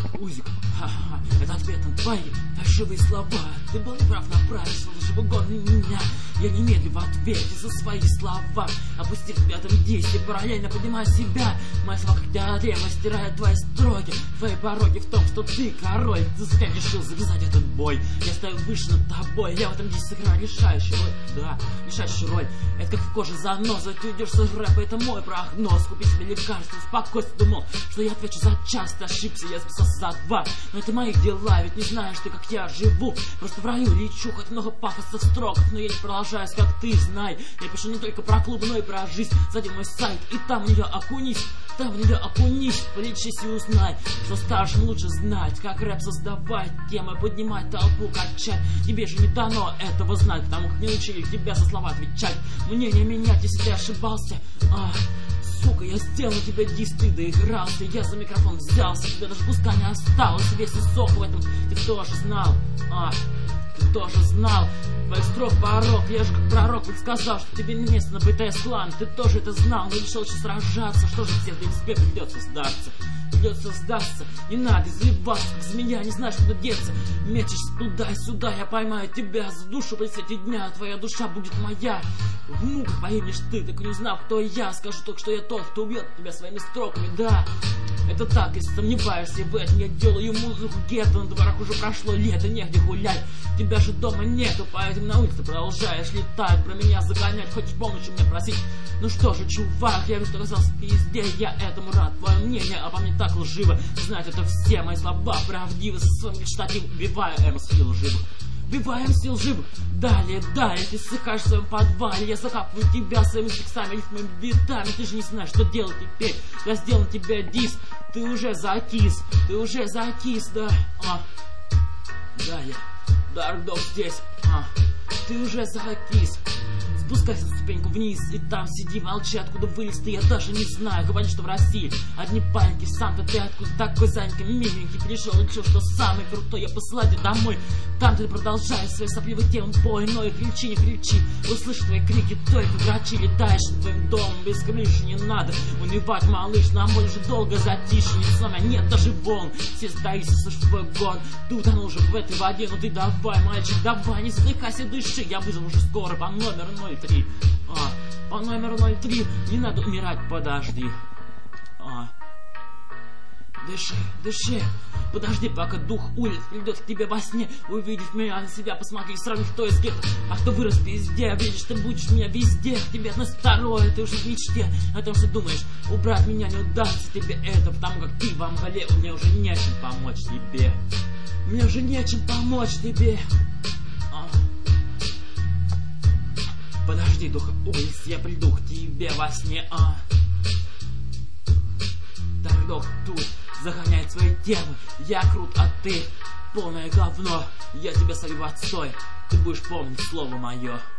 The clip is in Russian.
Узик, ха-ха, это ответ на твои фальшивые слова. Ты был неправ, направился лживый гон меня. Я немедлю в ответе за свои слова. Опустив в этом действии, параллельно поднимая себя. Мои слова как теорема стирают твои строки. Твои пороги в том, что ты король. Ты зачем решил завязать этот бой? Я стою выше над тобой. Я в этом действии сыграю решающую роль. Да, решающую роль. Это как в коже заноза. Ты идешь с рэпа, это мой прогноз. Купи себе лекарство, успокойся. Думал, что я отвечу за час. Ты ошибся, я записался за 2. Но это мои дела, ведь не знаешь ты, как я живу. Просто в раю лечу, хоть много пафосных строк. Но я не продолжаюсь, как ты, знай. Я пишу не только про клуб, но и про жизнь. Зайди в мой сайт, и там в нее окунись. Там в нее окунись, полечись и узнай, что старшим лучше знать, как рэп создавать, темы поднимать, толпу качать. Тебе же не дано этого знать, потому как не учили тебя за слова отвечать. Мнение менять, если ты ошибался. Сука, я сделал тебе дис, ты доигрался. Я за микрофон взялся, тебе даже куска не осталось. Весь сок в этом ты тоже знал. Ты тоже знал. Твоих строк порог, я же как пророк ведь сказал, что тебе не место на БТС-клан. Ты тоже это знал, но решил еще сражаться. Что же тебе придется сдаться? Придется сдаться, не надо изливаться, как змея, не знаешь, куда деться. Мечешься туда и сюда, я поймаю тебя за душу по 10 дня, твоя душа будет моя. В муках погибнешь ты, так и не узнав, кто я. Скажу только, что я тот, кто убьет тебя своими строками, да. Это так, если сомневаешься в этом, я делаю музыку гетто. На дворах уже прошло лето, негде гулять. Тебя же дома нету, поэтому на улице продолжаешь летать. Про меня загонять, хочешь помощи мне просить. Ну что же, чувак, я вижу, что оказался пизде. Я этому рад, твое мнение обо мне так лживо. Знать это все мои слова правдивы. Со своим штативом убиваю МС лживых. Убиваем сил живых. Далее, ты ссыхаешь в своем подвале. Я закапываю тебя своими текстами, рифмами, битами. Ты же не знаешь, что делать теперь. Я сделал на тебя дис. Ты уже закис, да. Далее, Dark здесь. Ты уже закис. Спускайся на ступеньку вниз и там сиди, молчи, откуда вылез ты, я даже не знаю. Говорят, что в России одни паники, сам-то ты откуда такой занятый, миленький, пришел, решил, что самый крутой, я посылаю тебя домой. Там ты продолжаешь свои сопливые темы, бой, но и кричи, не кричи. Услышь твои крики, только грачи, летаешь над твоим домом, без крыши не надо унывать, малыш, нам больше долго затишье, с нами нет даже волн, все сдаись, слышь твой гон, ты утонул уже в этой воде, ну ты давай, мальчик, давай, не задыхайся, дыши, я вызову уже скоро по номеру 03. По номеру 03. Не надо умирать, подожди. Дыши. Подожди, пока дух улиц придет к тебе во сне. Увидев меня на себя, посмотри, сравни, кто из гетто, а кто вырос везде. Видишь, ты будешь меня везде. К тебе относится второе, ты уже в мечте о том, что думаешь, убрать меня не удастся тебе это, потому как ты в Амгале, мне уже нечем помочь тебе. Мне уже нечем помочь тебе. Подожди, духа улиц, я приду к тебе во сне. Дорог тут загоняет свои темы. Я крут, а ты полное говно. Я тебя солью в отстой. Ты будешь помнить слово мое.